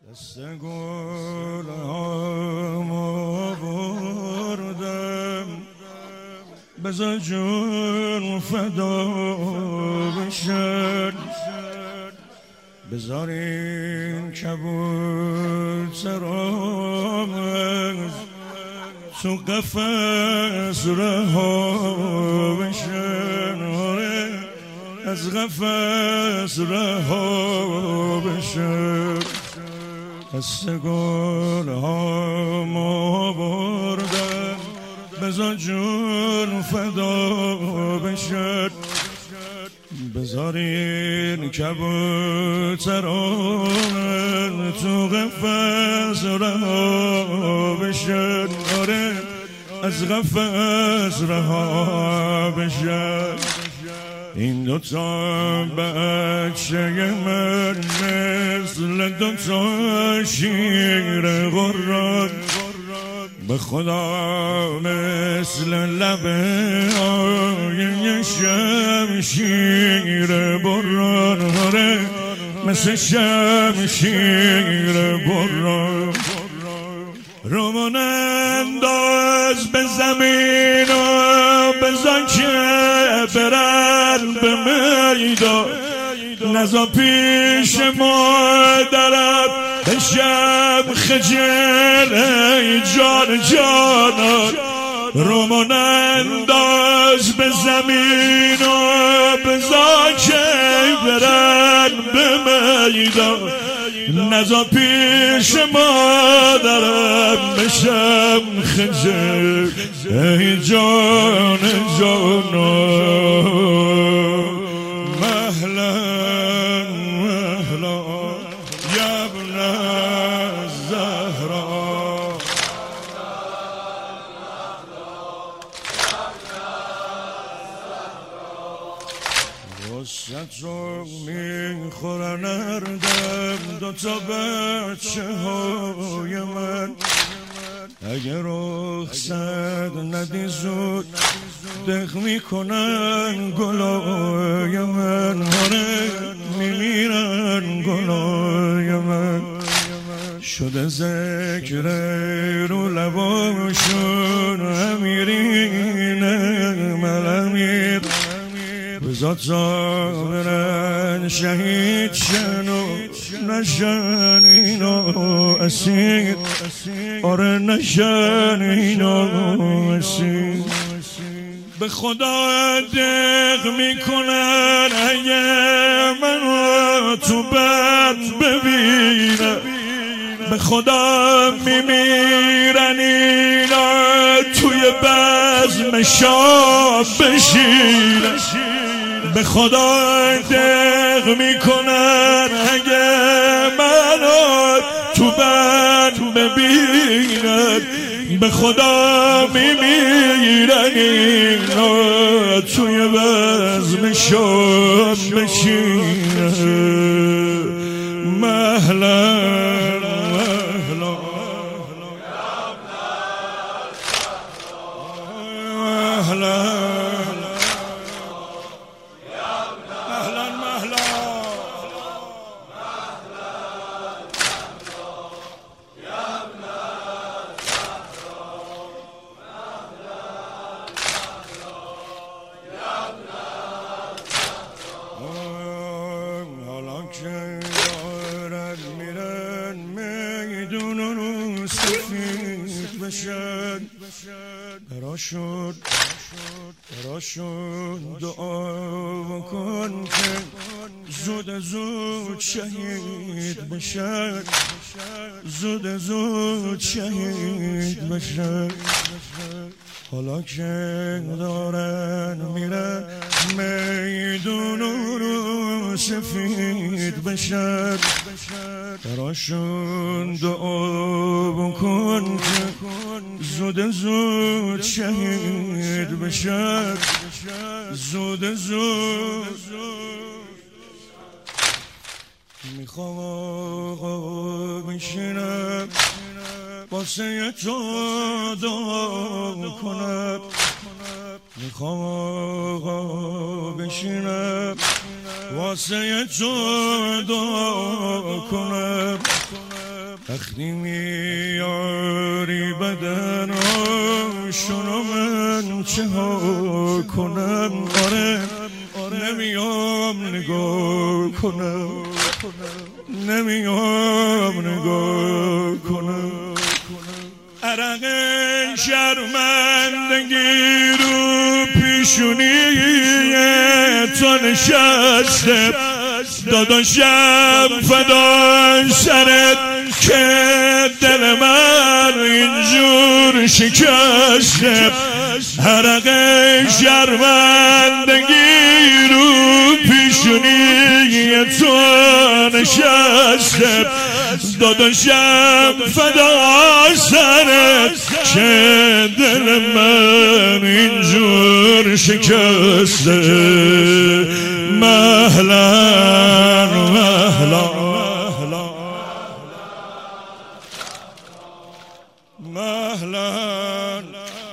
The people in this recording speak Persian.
دست گل هم آوردم بذار جون فدا بشن، بذار این کبوترام تو قفس رها بشن، از قفس رها بشن. دست گل هم آوردم بذار جون فدا بشن، بذار این کبوتران تو قفس رها بشن، از قفس رها بشن. این دوتا بچه من مثل دوتا شیر غران، به خدا مثل لبه های شمشیر بران، مثل شمشیر بران. رومان انداز به زمین و بزن که برن به میدان، نزا پیش مادرم بشم خجل ای جان جانان. رومان انداز به زمین و بزن که برن به میدان، نزا پیش مادرم بشم خجل ای جان جانان. مهلا مهلا یا ابن الزهرا، وسط رو میخورن اردم دوتا بچه های من. اگر رخصت ندی زود دق میکنن گلای من، میمیرن گلای من. شده ذکر رو لباشون امیرین من امیر، بذار تا برن شهید شن و نشن اینا اسیر، آره نشن اینا اسیر. به خدا دق میکنن اگه منو تو بند ببینن، به خدا میمیرن اینا توی بزم شام بشینن. به خدا دق میکنن اگه منو تو بند ببینن، به خدا میمیرن اینا توی بزم شام بشینن. مهلا مهلا مهلا براشون دعا بکن که زود زود شهید بشن، زود زود شهید بشن. حالا که دارن میرن میدون رو سفید بشن، براشون دعا بکن که زود زود شهید بشن، زود زود. میخوام آقا بشینم واسه تو دعا کنم، میخوام آقا بشینم واسه تو دعا کنم. وقتی میاری بدن آشنا من چه ها کنم آره نمیام نگاه کنم نمیام نگاه کنم عرق شرمندگی رو پیشونی تو نشسته داداشم فدا سرت که دل من اینجور شکسته عرق شرمندگی رو پیشونی تو نشسته داداشم فدا سرت که دل من اینجور شکسته مهلا مهلا مهلا